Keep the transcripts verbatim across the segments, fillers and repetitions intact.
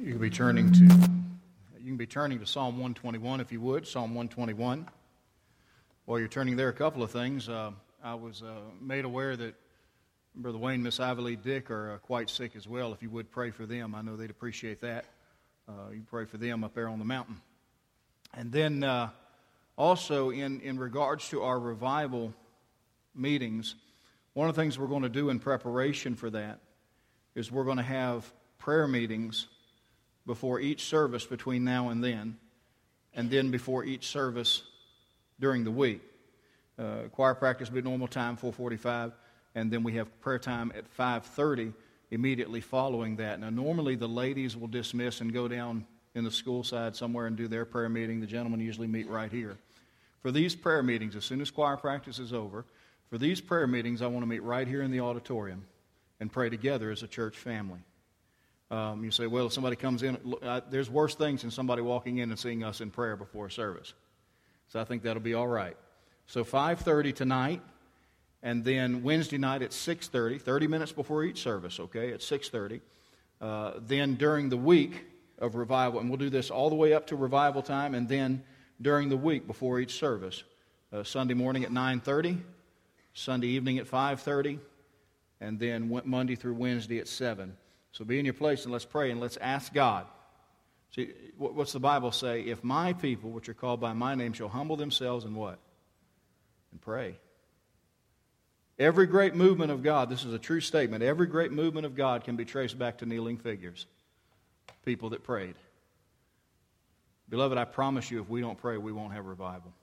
You can be turning to you can be turning to Psalm one twenty-one if you would, Psalm one twenty-one. While you're turning there, a couple of things. Uh, I was uh, made aware that Brother Wayne, Miss Ivy Lee Dick are uh, quite sick as well. If you would pray for them, I know they'd appreciate that. Uh, you pray for them up there on the mountain. And then uh, also in, in regards to our revival meetings, one of the things we're going to do in preparation for that is we're going to have prayer meetings before each service between now and then, and then before each service during the week. Uh, choir practice will be normal time, four forty-five, and then we have prayer time at five thirty immediately following that. Now, normally the ladies will dismiss and go down in the school side somewhere and do their prayer meeting. The gentlemen usually meet right here. For these prayer meetings, as soon as choir practice is over, for these prayer meetings, I want to meet right here in the auditorium and pray together as a church family. Um, you say, well, if somebody comes in, look, I, there's worse things than somebody walking in and seeing us in prayer before service. So I think that'll be all right. So five thirty tonight, and then Wednesday night at six thirty, thirty minutes before each service, okay, at six thirty. Uh, then during the week of revival, and we'll do this all the way up to revival time, and then during the week before each service. Uh, Sunday morning at nine thirty, Sunday evening at five thirty, and then Monday through Wednesday at seven. So be in your place and let's pray and let's ask God. See, what's the Bible say? If my people, which are called by my name, shall humble themselves and what? And pray. Every great movement of God, this is a true statement, every great movement of God can be traced back to kneeling figures. People that prayed. Beloved, I promise you, if we don't pray, we won't have revival.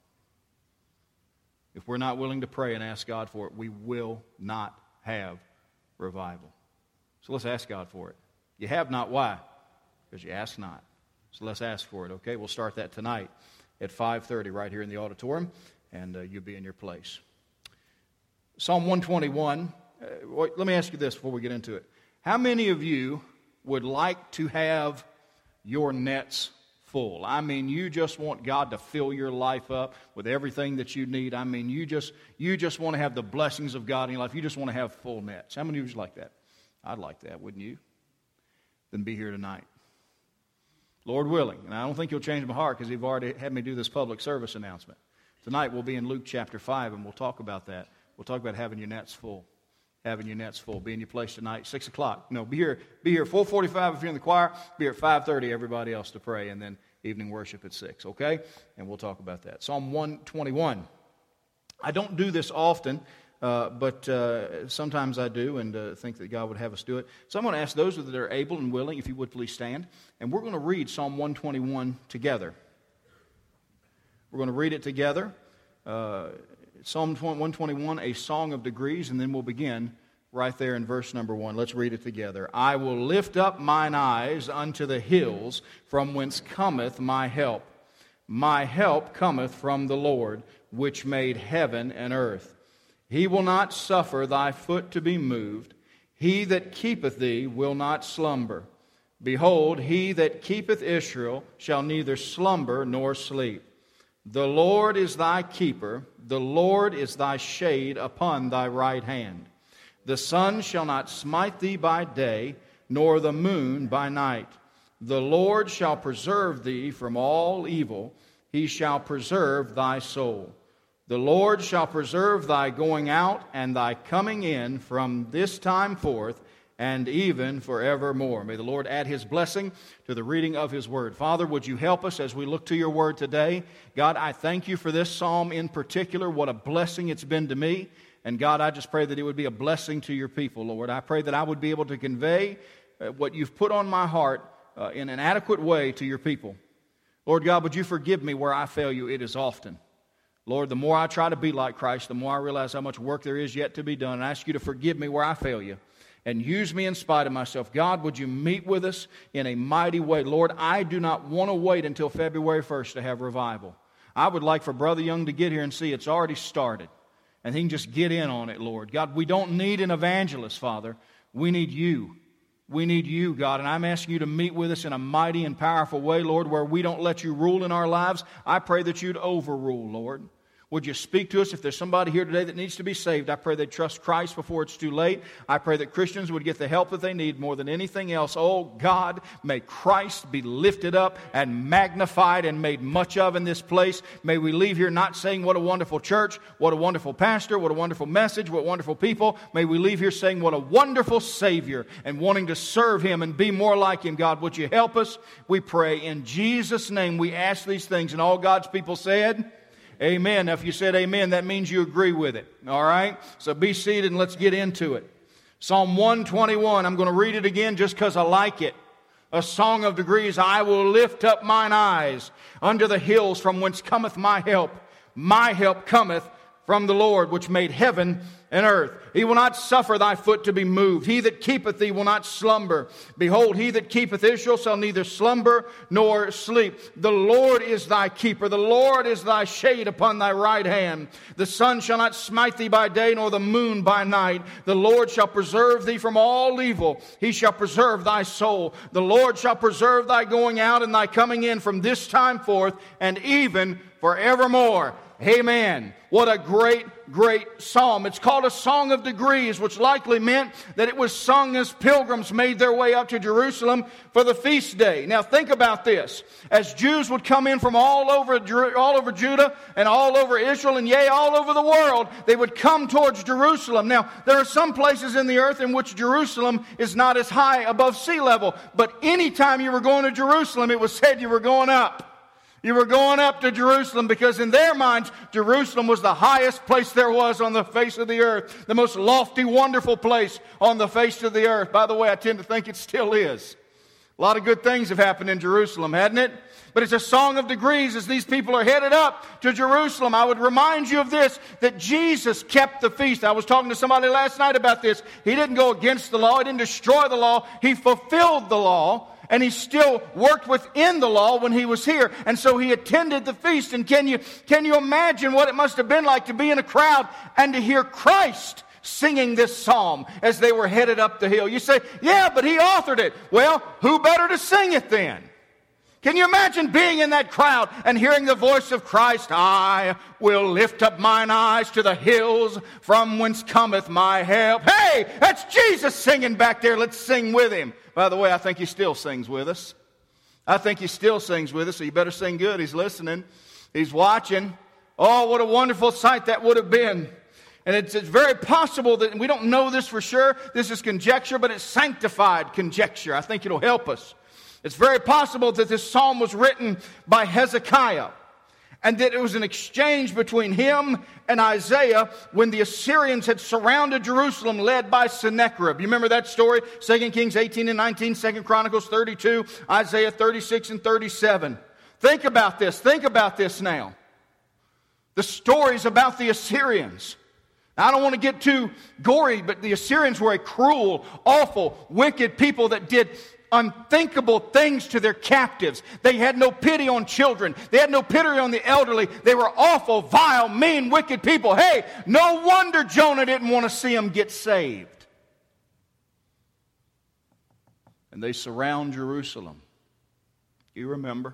If we're not willing to pray and ask God for it, we will not have revival. So let's ask God for it. You have not, why? Because you ask not. So let's ask for it, okay? We'll start that tonight at five thirty right here in the auditorium, and uh, you'll be in your place. Psalm one twenty-one, uh, well, let me ask you this before we get into it. How many of you would like to have your nets full? I mean, you just want God to fill your life up with everything that you need. I mean, you just you just want to have the blessings of God in your life. You just want to have full nets. How many of you like that? I'd like that, wouldn't you? Then be here tonight. Lord willing. And I don't think you'll change my heart because you've already had me do this public service announcement. Tonight we'll be in Luke chapter five, and we'll talk about that. We'll talk about having your nets full. Having your nets full. Be in your place tonight, six o'clock. No, be here Be here four forty-five if you're in the choir. Be here at five thirty, everybody else to pray, and then evening worship at six, okay? And we'll talk about that. Psalm one twenty-one. I don't do this often. Uh, but uh, sometimes I do and uh, think that God would have us do it. So I'm going to ask those that are able and willing, if you would please stand, and we're going to read Psalm one twenty-one together. We're going to read it together. Uh, Psalm one twenty-one, a song of degrees, and then we'll begin right there in verse number one. Let's read it together. I will lift up mine eyes unto the hills, from whence cometh my help. My help cometh from the Lord, which made heaven and earth. He will not suffer thy foot to be moved. He that keepeth thee will not slumber. Behold, he that keepeth Israel shall neither slumber nor sleep. The Lord is thy keeper. The Lord is thy shade upon thy right hand. The sun shall not smite thee by day, nor the moon by night. The Lord shall preserve thee from all evil. He shall preserve thy soul. The Lord shall preserve thy going out and thy coming in from this time forth and even forevermore. May the Lord add His blessing to the reading of His Word. Father, would you help us as we look to your Word today? God, I thank you for this psalm in particular. What a blessing it's been to me. And God, I just pray that it would be a blessing to your people, Lord. I pray that I would be able to convey uh, what you've put on my heart uh, in an adequate way to your people. Lord God, would you forgive me where I fail you? It is often. Lord, the more I try to be like Christ, the more I realize how much work there is yet to be done. And I ask you to forgive me where I fail you and use me in spite of myself. God, would you meet with us in a mighty way? Lord, I do not want to wait until February first to have revival. I would like for Brother Young to get here and see it's already started. And he can just get in on it, Lord. God, we don't need an evangelist, Father. We need you. We need you, God, and I'm asking you to meet with us in a mighty and powerful way, Lord, where we don't let you rule in our lives. I pray that you'd overrule, Lord. Would you speak to us? If there's somebody here today that needs to be saved, I pray they trust Christ before it's too late. I pray that Christians would get the help that they need more than anything else. Oh God, may Christ be lifted up and magnified and made much of in this place. May we leave here not saying what a wonderful church, what a wonderful pastor, what a wonderful message, what wonderful people. May we leave here saying what a wonderful Savior and wanting to serve Him and be more like Him. God, would you help us? We pray in Jesus' name we ask these things. And all God's people said, amen. Now, if you said amen, that means you agree with it. All right? So be seated and let's get into it. Psalm one twenty-one. I'm going to read it again just because I like it. A song of degrees. I will lift up mine eyes unto the hills from whence cometh my help. My help cometh from the Lord, which made heaven and earth. He will not suffer thy foot to be moved. He that keepeth thee will not slumber. Behold, he that keepeth Israel shall neither slumber nor sleep. The Lord is thy keeper. The Lord is thy shade upon thy right hand. The sun shall not smite thee by day, nor the moon by night. The Lord shall preserve thee from all evil. He shall preserve thy soul. The Lord shall preserve thy going out and thy coming in from this time forth and even forevermore. Amen. What a great, great psalm. It's called a song of degrees, which likely meant that it was sung as pilgrims made their way up to Jerusalem for the feast day. Now think about this. As Jews would come in from all over, all over Judah and all over Israel and yea, all over the world, they would come towards Jerusalem. Now there are some places in the earth in which Jerusalem is not as high above sea level. But anytime you were going to Jerusalem, it was said you were going up. You were going up to Jerusalem because in their minds, Jerusalem was the highest place there was on the face of the earth. The most lofty, wonderful place on the face of the earth. By the way, I tend to think it still is. A lot of good things have happened in Jerusalem, hadn't it? But it's a song of degrees as these people are headed up to Jerusalem. I would remind you of this, that Jesus kept the feast. I was talking to somebody last night about this. He didn't go against the law. He didn't destroy the law. He fulfilled the law. And he still worked within the law when he was here. And so he attended the feast. And can you, can you imagine what it must have been like to be in a crowd and to hear Christ singing this psalm as they were headed up the hill? You say, yeah, but he authored it. Well, who better to sing it then? Can you imagine being in that crowd and hearing the voice of Christ? I will lift up mine eyes to the hills from whence cometh my help. Hey, that's Jesus singing back there. Let's sing with him. By the way, I think he still sings with us. I think he still sings with us, so you better sing good. He's listening. He's watching. Oh, what a wonderful sight that would have been. And it's, it's very possible that, and we don't know this for sure, this is conjecture, but it's sanctified conjecture. I think it'll help us. It's very possible that this psalm was written by Hezekiah, and that it was an exchange between him and Isaiah when the Assyrians had surrounded Jerusalem, led by Sennacherib. You remember that story? Second Kings eighteen and nineteen, Second Chronicles thirty-two, Isaiah thirty-six and thirty-seven. Think about this. Think about this now. The stories about the Assyrians. Now, I don't want to get too gory, but the Assyrians were a cruel, awful, wicked people that did unthinkable things to their captives. They had no pity on children. They had no pity on the elderly. They were awful, vile, mean, wicked people. Hey, no wonder Jonah didn't want to see them get saved. And they surround Jerusalem. You remember?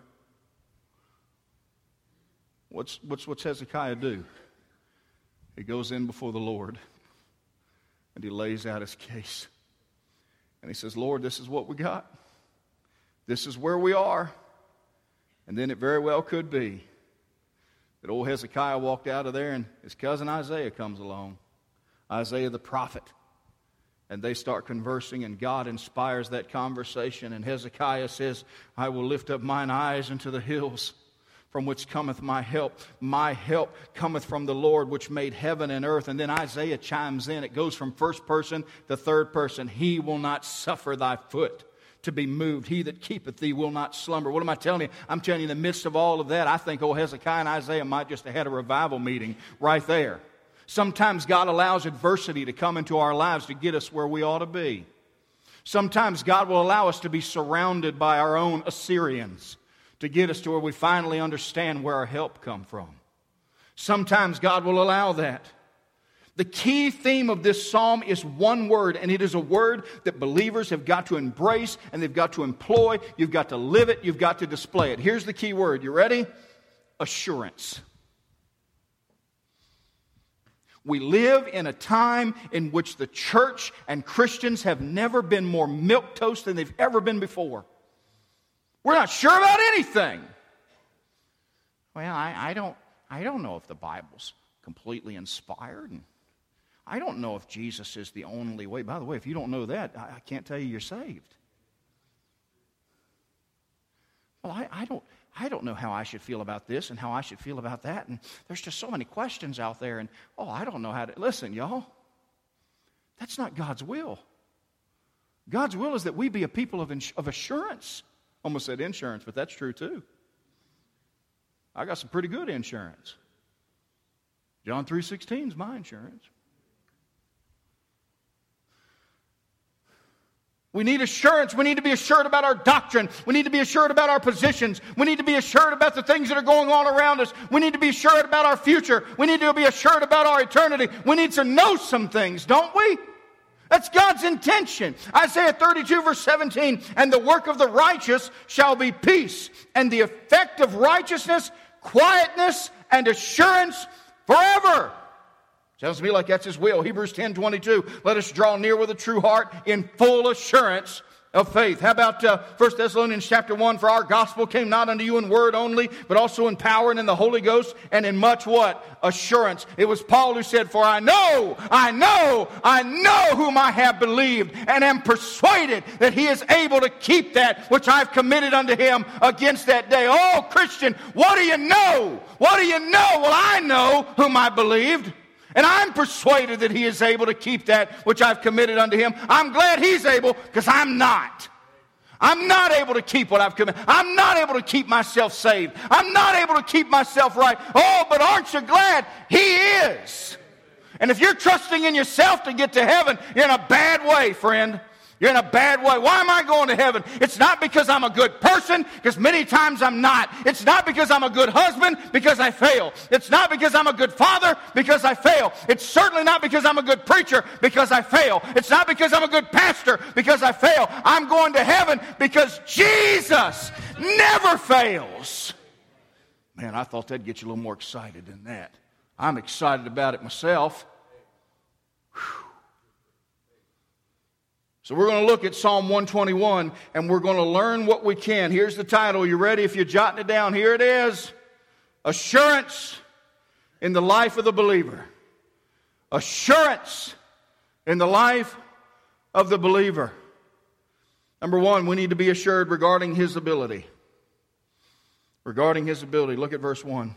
What's, what's, what's Hezekiah do? He goes in before the Lord and he lays out his case. And he says, Lord, this is what we got. This is where we are. And then it very well could be that old Hezekiah walked out of there and his cousin Isaiah comes along. Isaiah the prophet. And they start conversing and God inspires that conversation. And Hezekiah says, I will lift up mine eyes into the hills from which cometh my help. My help cometh from the Lord, which made heaven and earth. And then Isaiah chimes in. It goes from first person to third person. He will not suffer thy foot to be moved. He that keepeth thee will not slumber. What am I telling you? I'm telling you, in the midst of all of that, I think old Hezekiah and Isaiah might just have had a revival meeting right there. Sometimes God allows adversity to come into our lives to get us where we ought to be. Sometimes God will allow us to be surrounded by our own Assyrians to get us to where we finally understand where our help comes from. Sometimes God will allow that. The key theme of this psalm is one word, and it is a word that believers have got to embrace and they've got to employ. You've got to live it. You've got to display it. Here's the key word. You ready? Assurance. We live in a time in which the church and Christians have never been more milquetoast than they've ever been before. We're not sure about anything. Well, I, I don't I don't know if the Bible's completely inspired. And I don't know if Jesus is the only way. By the way, if you don't know that, I, I can't tell you you're saved. Well, I, I don't I don't know how I should feel about this and how I should feel about that. And there's just so many questions out there. And, oh, I don't know how to... Listen, y'all. That's not God's will. God's will is that we be a people of, ins- of assurance. Almost said insurance, but that's true too. I got some pretty good insurance. John three sixteen is my insurance. We need assurance. We need to be assured about our doctrine. We need to be assured about our positions. We need to be assured about the things that are going on around us. We need to be assured about our future. We need to be assured about our eternity. We need to know some things, don't we? That's God's intention. Isaiah thirty-two verse seventeen, and the work of the righteous shall be peace, and the effect of righteousness, quietness, and assurance forever. Sounds to me like that's His will. Hebrews ten twenty-two, let us draw near with a true heart in full assurance of faith. How about uh, First Thessalonians chapter one, for our gospel came not unto you in word only, but also in power and in the Holy Ghost, and in much what? Assurance. It was Paul who said, for I know, I know, I know whom I have believed, and am persuaded that He is able to keep that which I've committed unto Him against that day. Oh, Christian, what do you know? What do you know? Well, I know whom I believed. And I'm persuaded that He is able to keep that which I've committed unto Him. I'm glad He's able, because I'm not. I'm not able to keep what I've committed. I'm not able to keep myself saved. I'm not able to keep myself right. Oh, but aren't you glad He is? And if you're trusting in yourself to get to heaven, you're in a bad way, friend. You're in a bad way. Why am I going to heaven? It's not because I'm a good person, because many times I'm not. It's not because I'm a good husband, because I fail. It's not because I'm a good father, because I fail. It's certainly not because I'm a good preacher, because I fail. It's not because I'm a good pastor, because I fail. I'm going to heaven because Jesus never fails. Man, I thought that'd get you a little more excited than that. I'm excited about it myself. Whew. So we're going to look at Psalm one twenty-one, and we're going to learn what we can. Here's the title. You ready? If you're jotting it down, here it is. Assurance in the life of the believer. Assurance in the life of the believer. Number one, we need to be assured regarding His ability. Regarding His ability. Look at verse one.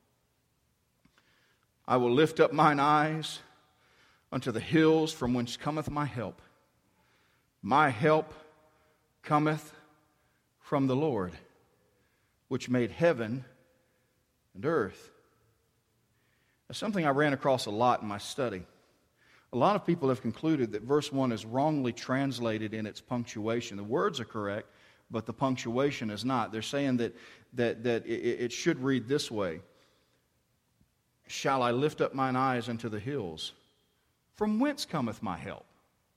I will lift up mine eyes unto the hills from whence cometh my help. My help cometh from the Lord, which made heaven and earth. That's something I ran across a lot in my study. A lot of people have concluded that verse one is wrongly translated in its punctuation. The words are correct, but the punctuation is not. They're saying that, that, that it, it should read this way. Shall I lift up mine eyes unto the hills? From whence cometh my help?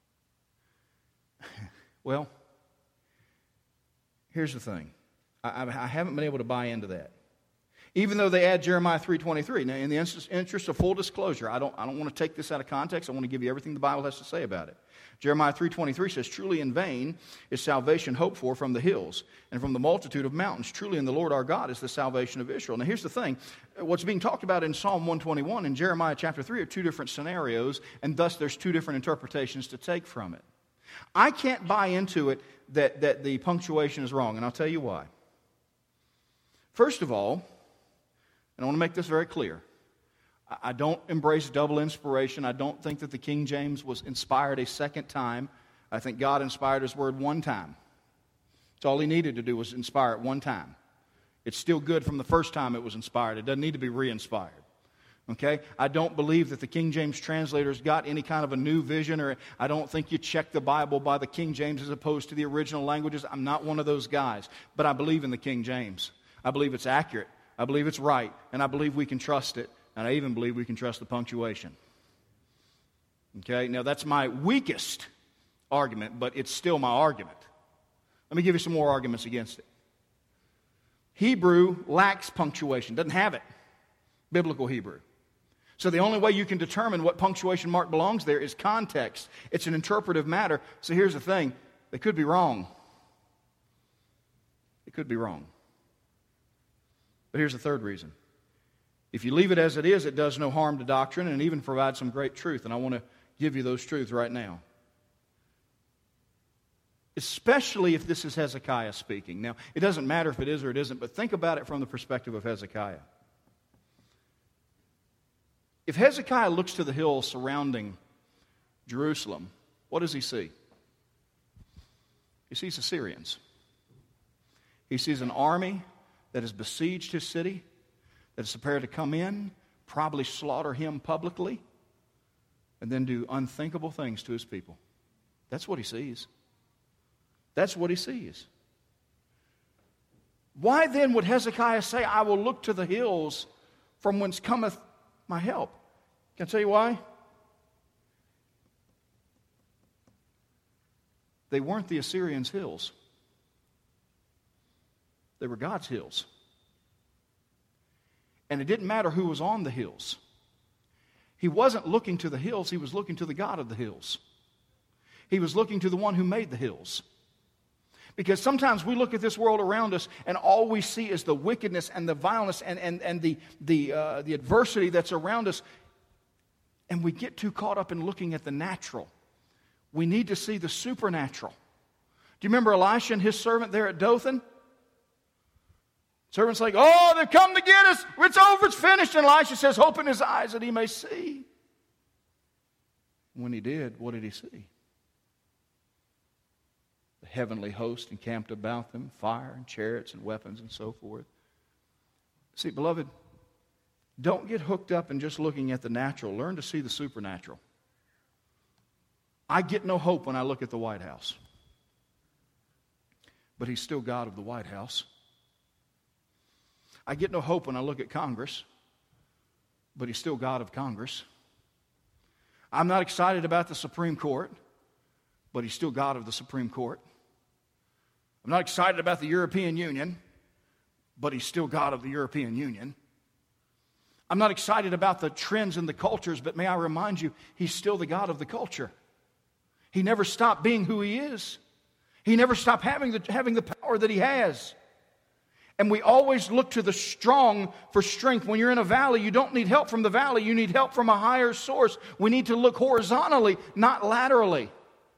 Well, here's the thing. I, I haven't been able to buy into that. Even though they add Jeremiah three twenty-three. Now, in the interest of full disclosure, I don't, I don't want to take this out of context. I want to give you everything the Bible has to say about it. Jeremiah three twenty-three says, truly in vain is salvation hoped for from the hills and from the multitude of mountains. Truly in the Lord our God is the salvation of Israel. Now, here's the thing. What's being talked about in Psalm one twenty-one and Jeremiah chapter three are two different scenarios, and thus there's two different interpretations to take from it. I can't buy into it that, that the punctuation is wrong, and I'll tell you why. First of all, and I want to make this very clear, I don't embrace double inspiration. I don't think that the King James was inspired a second time. I think God inspired His Word one time. That's all He needed to do was inspire it one time. It's still good from the first time it was inspired. It doesn't need to be re-inspired. Okay? I don't believe that the King James translators got any kind of a new vision, or I don't think you check the Bible by the King James as opposed to the original languages. I'm not one of those guys. But I believe in the King James. I believe it's accurate. I believe it's right. And I believe we can trust it. And I even believe we can trust the punctuation. Okay? Now, that's my weakest argument, but it's still my argument. Let me give you some more arguments against it. Hebrew lacks punctuation. Doesn't have it. Biblical Hebrew. So the only way you can determine what punctuation mark belongs there is context. It's an interpretive matter. So here's the thing. They could be wrong. It could be wrong. But here's the third reason. If you leave it as it is, it does no harm to doctrine and even provides some great truth. And I want to give you those truths right now. Especially if this is Hezekiah speaking. Now, it doesn't matter if it is or it isn't, but think about it from the perspective of Hezekiah. If Hezekiah looks to the hills surrounding Jerusalem, what does he see? He sees the Assyrians. He sees an army that has besieged his city, that is prepared to come in, probably slaughter him publicly, and then do unthinkable things to his people. That's what he sees. That's what he sees. Why then would Hezekiah say, I will look to the hills from whence cometh my help? Can I tell you why? They weren't the Assyrians' hills. They were God's hills. And it didn't matter who was on the hills. He wasn't looking to the hills, he was looking to the God of the hills. He was looking to the one who made the hills. Because sometimes we look at this world around us and all we see is the wickedness and the violence and, and, and the, the, uh, the adversity that's around us. And we get too caught up in looking at the natural. We need to see the supernatural. Do you remember Elisha and his servant there at Dothan? Servant's like, oh, they've come to get us. It's over, it's finished. And Elisha says, open his eyes that he may see. When he did, what did he see? The heavenly host encamped about them, fire and chariots and weapons and so forth. See, beloved, don't get hooked up in just looking at the natural. Learn to see the supernatural. I get no hope when I look at the White House. But he's still God of the White House. I get no hope when I look at Congress. But he's still God of Congress. I'm not excited about the Supreme Court. But he's still God of the Supreme Court. I'm not excited about the European Union. But he's still God of the European Union. I'm not excited about the trends and the cultures, but may I remind you, he's still the God of the culture. He never stopped being who he is. He never stopped having the, having the power that he has. And we always look to the strong for strength. When you're in a valley, you don't need help from the valley. You need help from a higher source. We need to look horizontally, not laterally.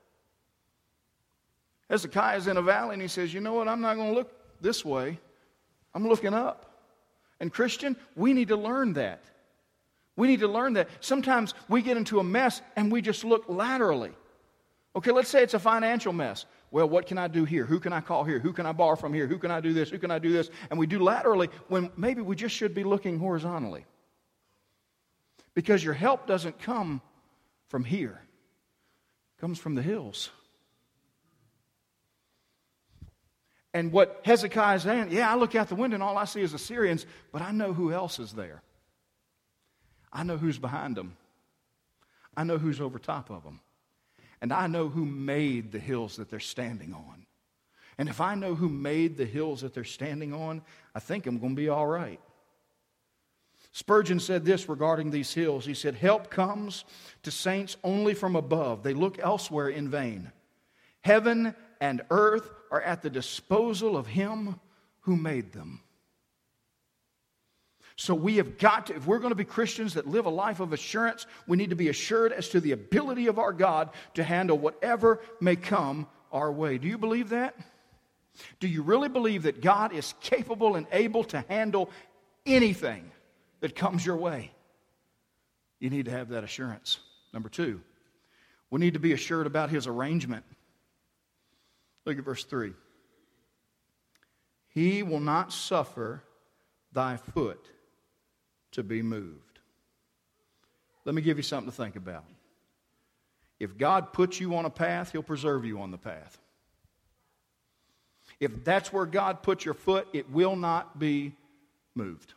Hezekiah's in a valley and he says, you know what, I'm not going to look this way. I'm looking up. And Christian, we need to learn that. We need to learn that. Sometimes we get into a mess and we just look laterally. Okay, let's say it's a financial mess. Well, what can I do here? Who can I call here? Who can I borrow from here? Who can I do this? Who can I do this? And we do laterally when maybe we just should be looking horizontally. Because your help doesn't come from here. It comes from the hills. And what Hezekiah is saying, yeah, I look out the window and all I see is Assyrians, but I know who else is there. I know who's behind them. I know who's over top of them. And I know who made the hills that they're standing on. And if I know who made the hills that they're standing on, I think I'm going to be all right. Spurgeon said this regarding these hills. He said, help comes to saints only from above. They look elsewhere in vain. Heaven and earth are at the disposal of him who made them. So we have got to, if we're going to be Christians that live a life of assurance, we need to be assured as to the ability of our God to handle whatever may come our way. Do you believe that? Do you really believe that God is capable and able to handle anything that comes your way? You need to have that assurance. Number two, we need to be assured about his arrangement. Look at verse three. He will not suffer thy foot to be moved. Let me give you something to think about. If God puts you on a path, he'll preserve you on the path. If that's where God puts your foot, it will not be moved.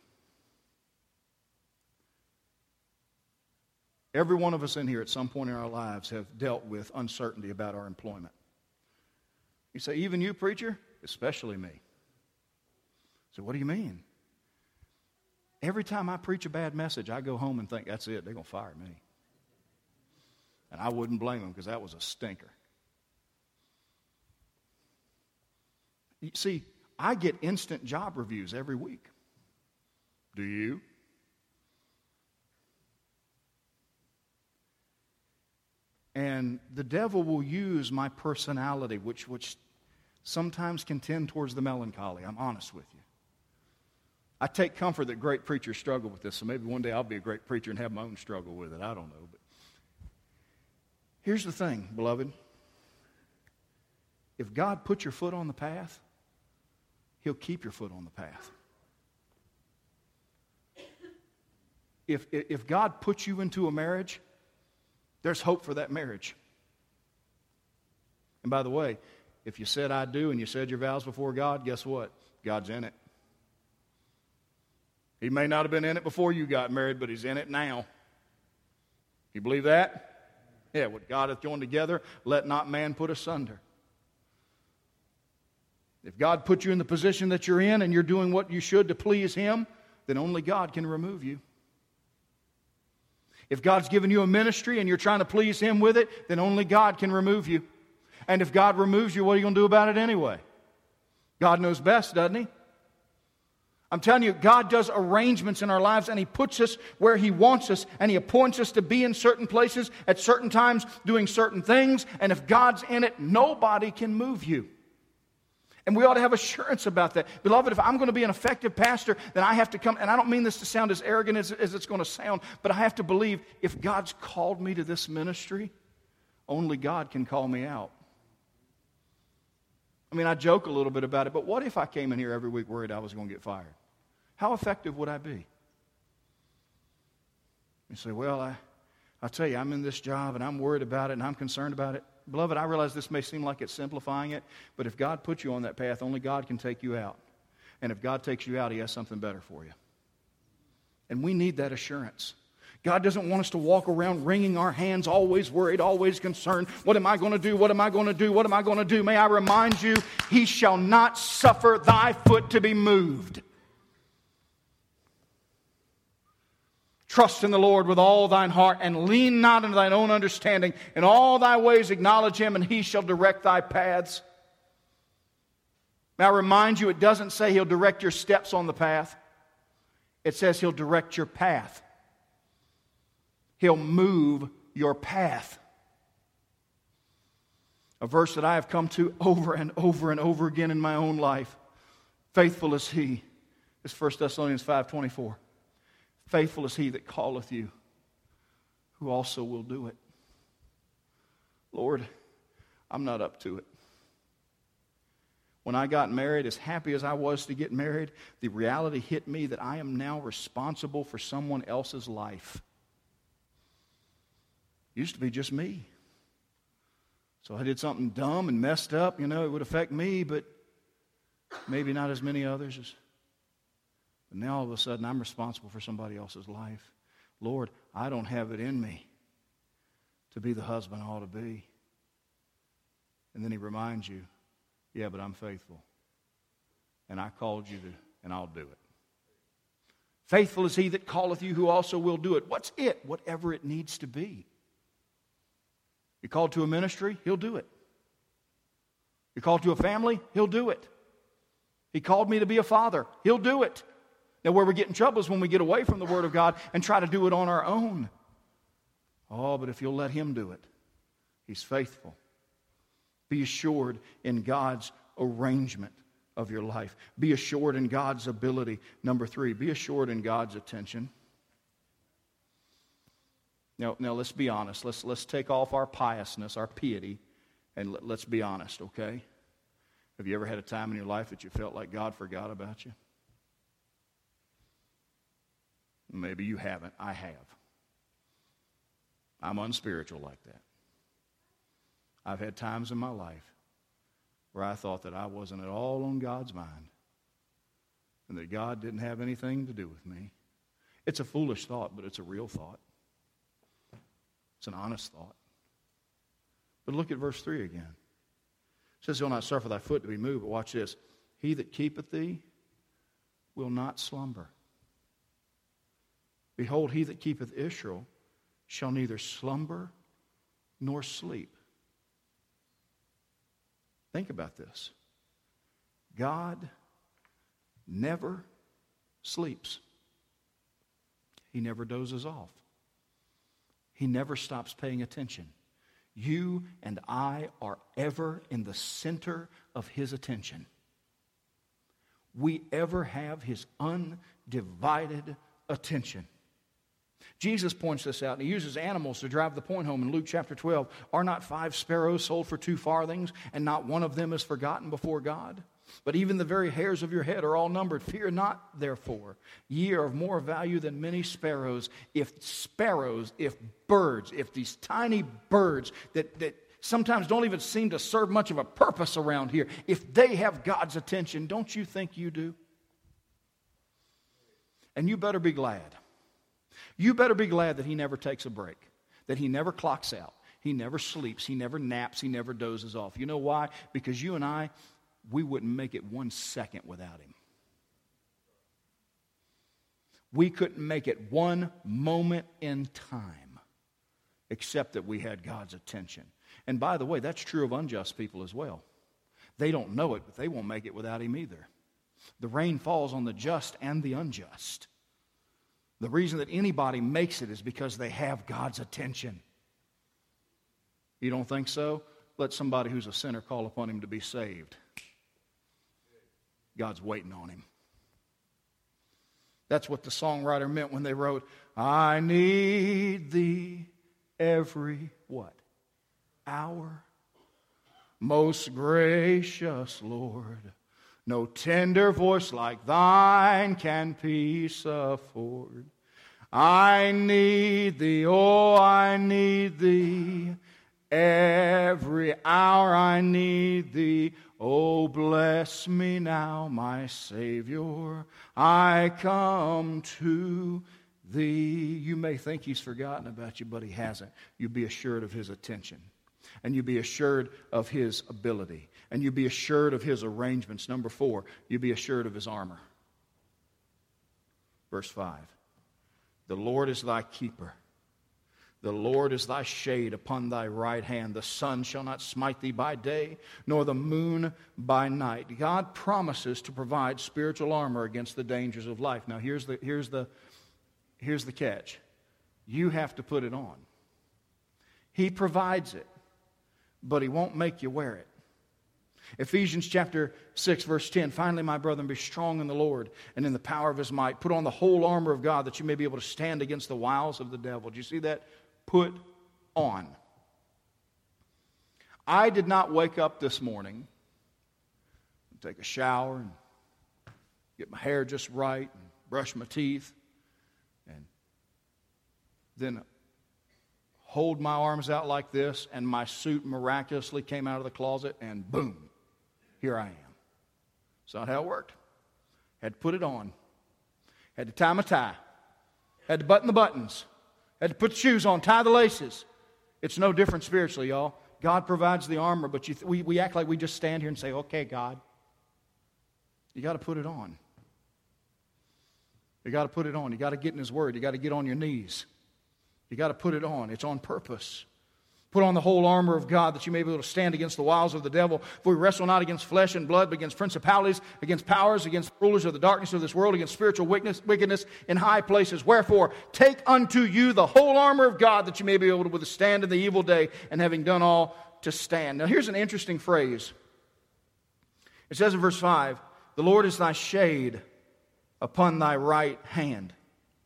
Every one of us in here at some point in our lives have dealt with uncertainty about our employment. You say, even you, preacher? Especially me. So what do you mean? Every time I preach a bad message, I go home and think, that's it, they're going to fire me. And I wouldn't blame them because that was a stinker. You see, I get instant job reviews every week. Do you? And the devil will use my personality, which, which sometimes can tend towards the melancholy. I'm honest with you. I take comfort that great preachers struggle with this, so maybe one day I'll be a great preacher and have my own struggle with it. I don't know. But here's the thing, beloved. If God put your foot on the path, He'll keep your foot on the path. If, if God puts you into a marriage, there's hope for that marriage. And by the way, if you said I do and you said your vows before God, guess what? God's in it. He may not have been in it before you got married, but He's in it now. You believe that? Yeah, what God hath joined together, let not man put asunder. If God put you in the position that you're in and you're doing what you should to please Him, then only God can remove you. If God's given you a ministry and you're trying to please Him with it, then only God can remove you. And if God removes you, what are you going to do about it anyway? God knows best, doesn't He? I'm telling you, God does arrangements in our lives and He puts us where He wants us and He appoints us to be in certain places at certain times doing certain things. And if God's in it, nobody can move you. And we ought to have assurance about that. Beloved, if I'm going to be an effective pastor, then I have to come, and I don't mean this to sound as arrogant as, as it's going to sound, but I have to believe if God's called me to this ministry, only God can call me out. I mean, I joke a little bit about it, but what if I came in here every week worried I was going to get fired? How effective would I be? You say, well, I, I'll tell you, I'm in this job, and I'm worried about it, and I'm concerned about it. Beloved, I realize this may seem like it's simplifying it, but if God puts you on that path, only God can take you out. And if God takes you out, He has something better for you. And we need that assurance. God doesn't want us to walk around wringing our hands, always worried, always concerned. What am I going to do? What am I going to do? What am I going to do? May I remind you, He shall not suffer thy foot to be moved. Trust in the Lord with all thine heart, and lean not into thine own understanding. In all thy ways acknowledge Him, and He shall direct thy paths. May I remind you, it doesn't say He'll direct your steps on the path. It says He'll direct your path. He'll move your path. A verse that I have come to over and over and over again in my own life. Faithful is He. It's First Thessalonians five twenty-four. Faithful is He that calleth you, who also will do it. Lord, I'm not up to it. When I got married, as happy as I was to get married, the reality hit me that I am now responsible for someone else's life. It used to be just me. So I did something dumb and messed up, you know, it would affect me, but maybe not as many others as. But now all of a sudden I'm responsible for somebody else's life. Lord, I don't have it in me to be the husband I ought to be. And then He reminds you, yeah, but I'm faithful. And I called you to, and I'll do it. Faithful is He that calleth you, who also will do it. What's it? Whatever it needs to be. You're called to a ministry, He'll do it. You're called to a family, He'll do it. He called me to be a father, He'll do it. Now, where we get in trouble is when we get away from the Word of God and try to do it on our own. Oh, but if you'll let Him do it, He's faithful. Be assured in God's arrangement of your life. Be assured in God's ability. Number three, be assured in God's attention. Now, now let's be honest. Let's, let's take off our piousness, our piety, and let, let's be honest, okay? Have you ever had a time in your life that you felt like God forgot about you? Maybe you haven't. I have. I'm unspiritual like that. I've had times in my life where I thought that I wasn't at all on God's mind and that God didn't have anything to do with me. It's a foolish thought, but it's a real thought. It's an honest thought. But look at verse three again. It says, He'll not suffer thy foot to be moved, but watch this. He that keepeth thee will not slumber. Behold, he that keepeth Israel shall neither slumber nor sleep. Think about this. God never sleeps. He never dozes off. He never stops paying attention. You and I are ever in the center of His attention. We ever have His undivided attention. Jesus points this out, and He uses animals to drive the point home in Luke chapter twelve. Are not five sparrows sold for two farthings, and not one of them is forgotten before God? But even the very hairs of your head are all numbered. Fear not, therefore. Ye are of more value than many sparrows. If sparrows, if birds, if these tiny birds that, that sometimes don't even seem to serve much of a purpose around here, if they have God's attention, don't you think you do? And you better be glad. You better be glad that He never takes a break, that He never clocks out, He never sleeps, He never naps, He never dozes off. You know why? Because you and I, we wouldn't make it one second without Him. We couldn't make it one moment in time except that we had God's attention. And by the way, that's true of unjust people as well. They don't know it, but they won't make it without Him either. The rain falls on the just and the unjust. The reason that anybody makes it is because they have God's attention. You don't think so? Let somebody who's a sinner call upon Him to be saved. God's waiting on him. That's what the songwriter meant when they wrote, I need Thee every what? Hour. Most gracious Lord, no tender voice like Thine can peace afford. I need Thee, oh, I need Thee. Every hour I need Thee. Oh, bless me now, my Savior. I come to Thee. You may think He's forgotten about you, but He hasn't. You be assured of His attention. And you be assured of His ability. And you be assured of His arrangements. Number four, you be assured of His armor. Verse five. The Lord is thy keeper. The Lord is thy shade upon thy right hand. The sun shall not smite thee by day, nor the moon by night. God promises to provide spiritual armor against the dangers of life. Now here's the, here's the, here's the catch. You have to put it on. He provides it, but He won't make you wear it. Ephesians chapter six, verse ten, finally, my brethren, be strong in the Lord and in the power of His might. Put on the whole armor of God that you may be able to stand against the wiles of the devil. Do you see that? Put on. I did not wake up this morning and take a shower and get my hair just right and brush my teeth and then hold my arms out like this and my suit miraculously came out of the closet and boom, here I am. That's not how it worked. Had to put it on. Had to tie my tie. Had to button the buttons. Had to put the shoes on, tie the laces. It's no different spiritually, y'all. God provides the armor, but you th- we, we act like we just stand here and say, okay, God. You got to put it on. You got to put it on. You got to get in His Word. You got to get on your knees. You got to put it on. It's on purpose. Put on the whole armor of God that you may be able to stand against the wiles of the devil. For we wrestle not against flesh and blood, but against principalities, against powers, against rulers of the darkness of this world, against spiritual wickedness, wickedness in high places. Wherefore, take unto you the whole armor of God that you may be able to withstand in the evil day, and having done all, to stand. Now here's an interesting phrase. It says in verse five, the Lord is thy shade upon thy right hand.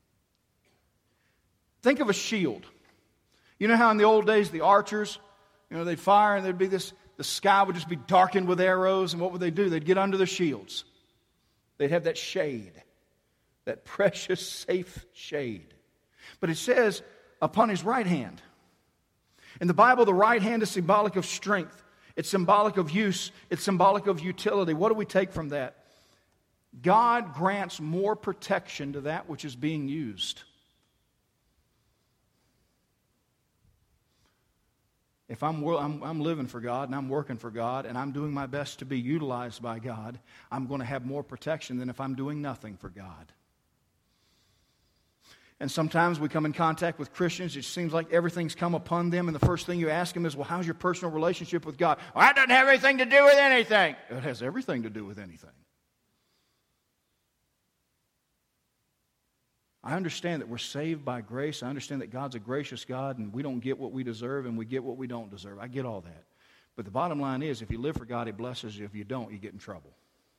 Think of a shield. You know how in the old days the archers, you know, they'd fire and there'd be this, the sky would just be darkened with arrows, and what would they do? They'd get under their shields. They'd have that shade, that precious, safe shade. But it says, upon his right hand. In the Bible, the right hand is symbolic of strength. It's symbolic of use. It's symbolic of utility. What do we take from that? God grants more protection to that which is being used. If I'm, I'm, I'm living for God and I'm working for God and I'm doing my best to be utilized by God, I'm going to have more protection than if I'm doing nothing for God. And sometimes we come in contact with Christians, it seems like everything's come upon them, and the first thing you ask them is, well, how's your personal relationship with God? Well, that doesn't have anything to do with anything. It has everything to do with anything. I understand that we're saved by grace. I understand that God's a gracious God, and we don't get what we deserve, and we get what we don't deserve. I get all that. But the bottom line is, if you live for God, He blesses you. If you don't, you get in trouble.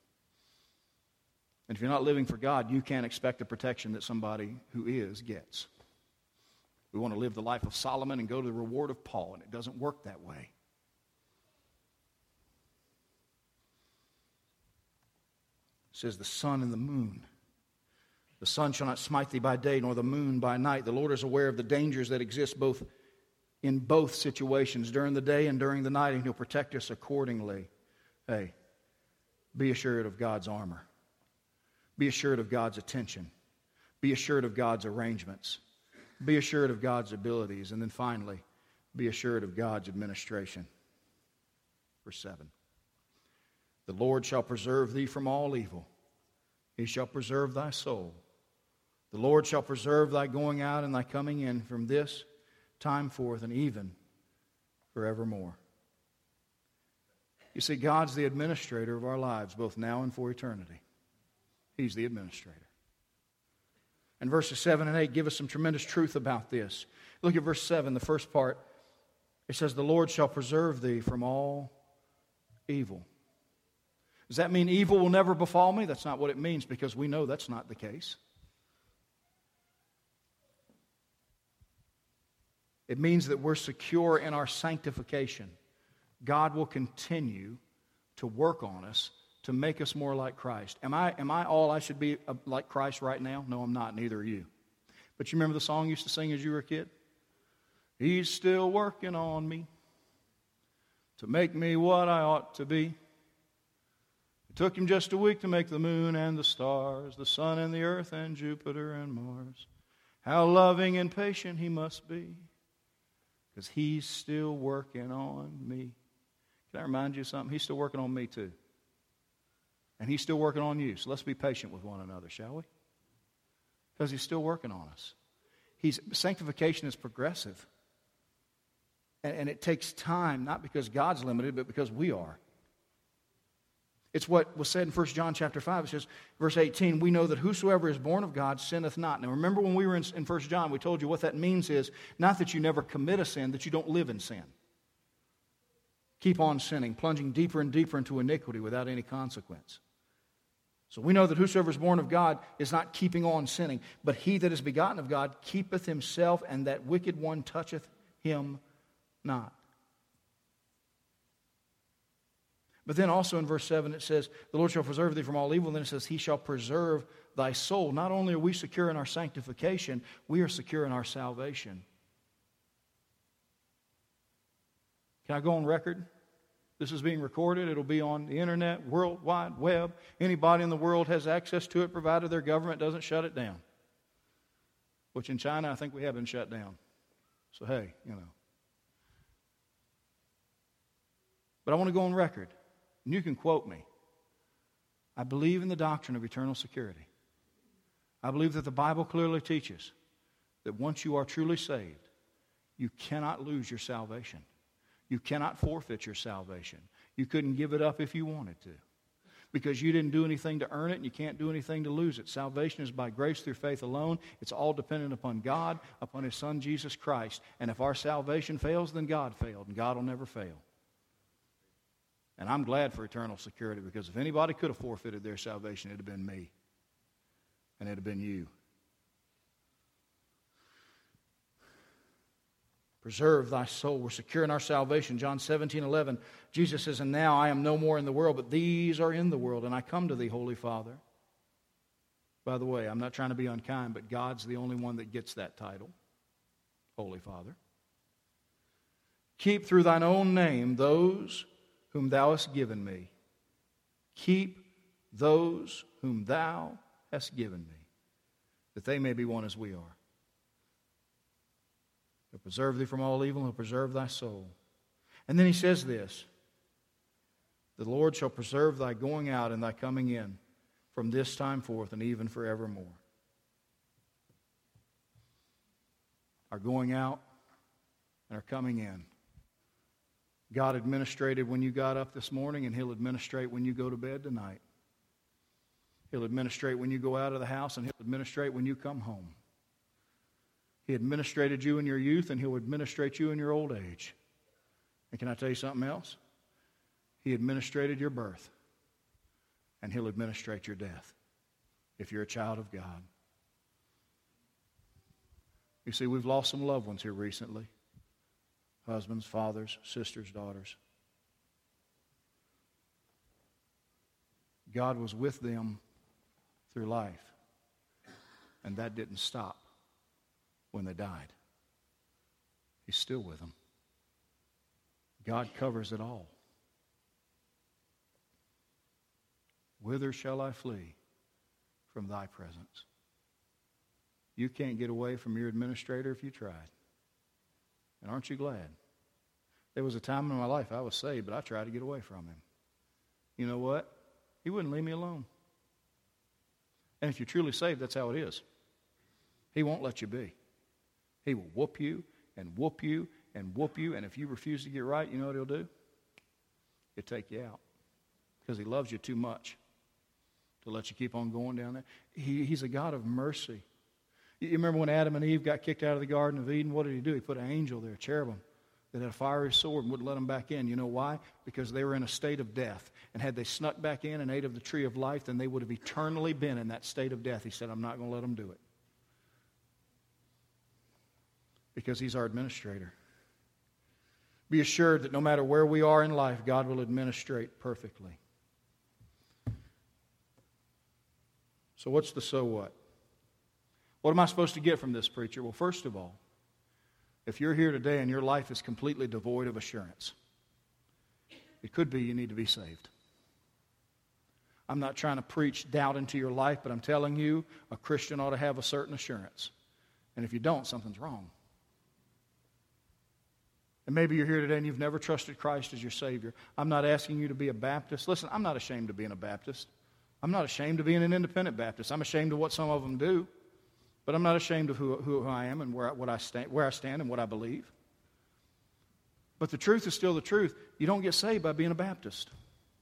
And if you're not living for God, you can't expect the protection that somebody who is gets. We want to live the life of Solomon and go to the reward of Paul, and it doesn't work that way. It says the sun and the moon. The sun shall not smite thee by day, nor the moon by night. The Lord is aware of the dangers that exist both in both situations, during the day and during the night, and He'll protect us accordingly. Hey, be assured of God's armor. Be assured of God's attention. Be assured of God's arrangements. Be assured of God's abilities. And then finally, be assured of God's administration. Verse seven. The Lord shall preserve thee from all evil. He shall preserve thy soul. The Lord shall preserve thy going out and thy coming in from this time forth and even forevermore. You see, God's the administrator of our lives, both now and for eternity. He's the administrator. And verses seven and eight give us some tremendous truth about this. Look at verse seven, the first part. It says, the Lord shall preserve thee from all evil. Does that mean evil will never befall me? That's not what it means, because we know that's not the case. It means that we're secure in our sanctification. God will continue to work on us to make us more like Christ. Am I, am I all I should be like Christ right now? No, I'm not. Neither are you. But you remember the song you used to sing as you were a kid? He's still working on me to make me what I ought to be. It took Him just a week to make the moon and the stars, the sun and the earth and Jupiter and Mars. How loving and patient He must be, because He's still working on me. Can I remind you of something? He's still working on me too. And He's still working on you. So let's be patient with one another, shall we? Because He's still working on us. He's, sanctification is progressive. And, and it takes time, not because God's limited, but because we are. It's what was said in First John chapter five. It says, verse eighteen, we know that whosoever is born of God sinneth not. Now remember when we were in, in First John, we told you what that means is not that you never commit a sin, that you don't live in sin. Keep on sinning, plunging deeper and deeper into iniquity without any consequence. So we know that whosoever is born of God is not keeping on sinning, but he that is begotten of God keepeth himself, and that wicked one toucheth him not. But then also in verse seven it says, the Lord shall preserve thee from all evil. And then it says, He shall preserve thy soul. Not only are we secure in our sanctification, we are secure in our salvation. Can I go on record? This is being recorded. It'll be on the internet, World Wide Web. Anybody in the world has access to it, provided their government doesn't shut it down. Which in China, I think we have been shut down. So hey, you know. But I want to go on record. And you can quote me. I believe in the doctrine of eternal security. I believe that the Bible clearly teaches that once you are truly saved, you cannot lose your salvation. You cannot forfeit your salvation. You couldn't give it up if you wanted to, because you didn't do anything to earn it, and you can't do anything to lose it. Salvation is by grace through faith alone. It's all dependent upon God, upon His Son Jesus Christ. And if our salvation fails, then God failed, and God will never fail. And I'm glad for eternal security, because if anybody could have forfeited their salvation, it would have been me. And it would have been you. Preserve thy soul. We're secure in our salvation. John seventeen eleven, Jesus says, and now I am no more in the world, but these are in the world, and I come to thee, Holy Father. By the way, I'm not trying to be unkind, but God's the only one that gets that title, Holy Father. Keep through thine own name those whom thou hast given me. Keep those whom thou hast given me, that they may be one as we are. He'll preserve thee from all evil, and He'll preserve thy soul. And then He says this, the Lord shall preserve thy going out and thy coming in from this time forth and even forevermore. are going out and are coming in. God administrated when you got up this morning, and He'll administrate when you go to bed tonight. He'll administrate when you go out of the house, and He'll administrate when you come home. He administrated you in your youth, and He'll administrate you in your old age. And can I tell you something else? He administrated your birth, and He'll administrate your death if you're a child of God. You see, we've lost some loved ones here recently. Husbands, fathers, sisters, daughters. God was with them through life, and that didn't stop when they died. He's still with them. God covers it all. Whither shall I flee from thy presence? You can't get away from your administrator if you tried. And aren't you glad? There was a time in my life I was saved, but I tried to get away from him. You know what? He wouldn't leave me alone. And if you're truly saved, that's how it is. He won't let you be. He will whoop you and whoop you and whoop you, and if you refuse to get right, you know what He'll do? He'll take you out because He loves you too much to let you keep on going down there. He, he's a God of mercy. You remember when Adam and Eve got kicked out of the Garden of Eden? What did He do? He put an angel there, a cherubim, that had a fiery sword and wouldn't let them back in. You know why? Because they were in a state of death. And had they snuck back in and ate of the tree of life, then they would have eternally been in that state of death. He said, I'm not going to let them do it. Because He's our administrator. Be assured that no matter where we are in life, God will administrate perfectly. So what's the so what? What am I supposed to get from this, preacher? Well, first of all, if you're here today and your life is completely devoid of assurance, it could be you need to be saved. I'm not trying to preach doubt into your life, but I'm telling you, a Christian ought to have a certain assurance. And if you don't, something's wrong. And maybe you're here today and you've never trusted Christ as your Savior. I'm not asking you to be a Baptist. Listen, I'm not ashamed of being a Baptist. I'm not ashamed of being an independent Baptist. I'm ashamed of what some of them do. But I'm not ashamed of who, who I am and where, what I stand, where I stand and what I believe. But the truth is still the truth. You don't get saved by being a Baptist.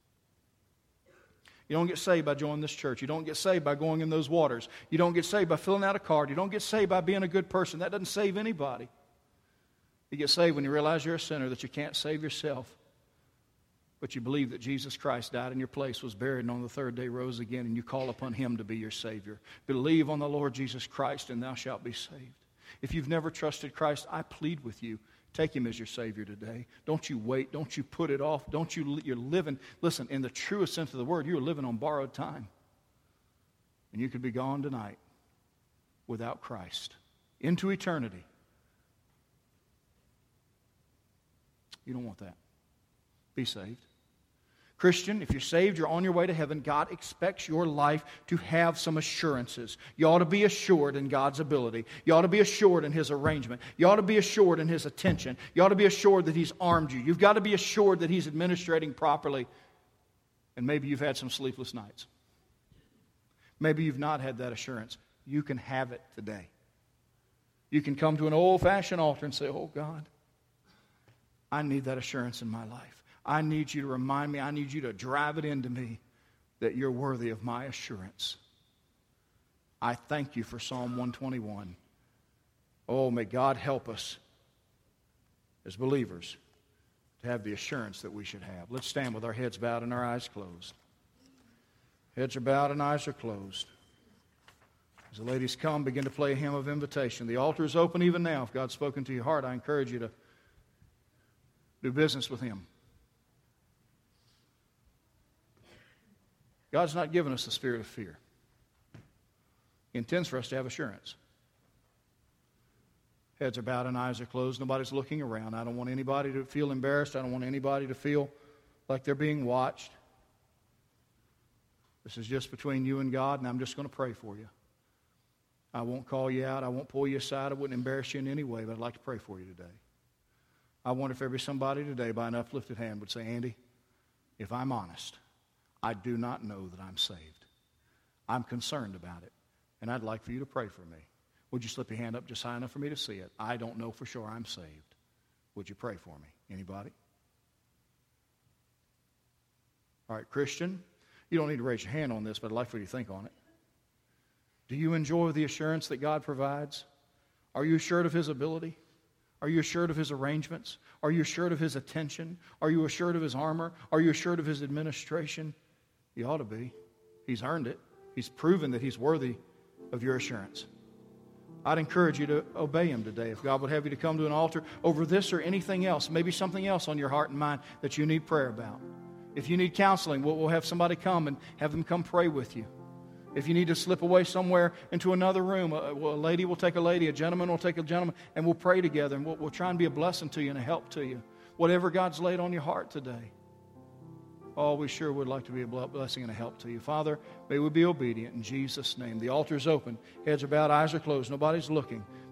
You don't get saved by joining this church. You don't get saved by going in those waters. You don't get saved by filling out a card. You don't get saved by being a good person. That doesn't save anybody. You get saved when you realize you're a sinner, that you can't save yourself. But you believe that Jesus Christ died in your place, was buried, and on the third day rose again, and you call upon Him to be your Savior. Believe on the Lord Jesus Christ, and thou shalt be saved. If you've never trusted Christ, I plead with you, take Him as your Savior today. Don't you wait. Don't you put it off. Don't you, you're living, listen, in the truest sense of the word, you're living on borrowed time. And you could be gone tonight without Christ into eternity. You don't want that. Be saved. Christian, if you're saved, you're on your way to heaven. God expects your life to have some assurances. You ought to be assured in God's ability. You ought to be assured in His arrangement. You ought to be assured in His attention. You ought to be assured that He's armed you. You've got to be assured that He's administrating properly. And maybe you've had some sleepless nights. Maybe you've not had that assurance. You can have it today. You can come to an old-fashioned altar and say, oh God, I need that assurance in my life. I need you to remind me, I need you to drive it into me that you're worthy of my assurance. I thank you for Psalm one twenty-one. Oh, may God help us as believers to have the assurance that we should have. Let's stand with our heads bowed and our eyes closed. Heads are bowed and eyes are closed. As the ladies come, begin to play a hymn of invitation. The altar is open even now. If God's spoken to your heart, I encourage you to do business with Him. God's not given us the spirit of fear. He intends for us to have assurance. Heads are bowed and eyes are closed. Nobody's looking around. I don't want anybody to feel embarrassed. I don't want anybody to feel like they're being watched. This is just between you and God, and I'm just going to pray for you. I won't call you out. I won't pull you aside. I wouldn't embarrass you in any way, but I'd like to pray for you today. I wonder if every somebody today by an uplifted hand would say, Andy, if I'm honest, I do not know that I'm saved. I'm concerned about it, and I'd like for you to pray for me. Would you slip your hand up just high enough for me to see it? I don't know for sure I'm saved. Would you pray for me? Anybody? All right, Christian, you don't need to raise your hand on this, but I'd like for you to think on it. Do you enjoy the assurance that God provides? Are you assured of His ability? Are you assured of His arrangements? Are you assured of His attention? Are you assured of His armor? Are you assured of His administration? You ought to be. He's earned it. He's proven that He's worthy of your assurance. I'd encourage you to obey Him today. If God would have you to come to an altar over this or anything else, maybe something else on your heart and mind that you need prayer about. If you need counseling, we'll, we'll have somebody come and have them come pray with you. If you need to slip away somewhere into another room, a, a lady will take a lady, a gentleman will take a gentleman, and we'll pray together, and we'll, we'll try and be a blessing to you and a help to you. Whatever God's laid on your heart today. Oh, we sure would like to be a blessing and a help to you. Father, may we be obedient in Jesus' name. The altar is open. Heads are bowed, eyes are closed. Nobody's looking.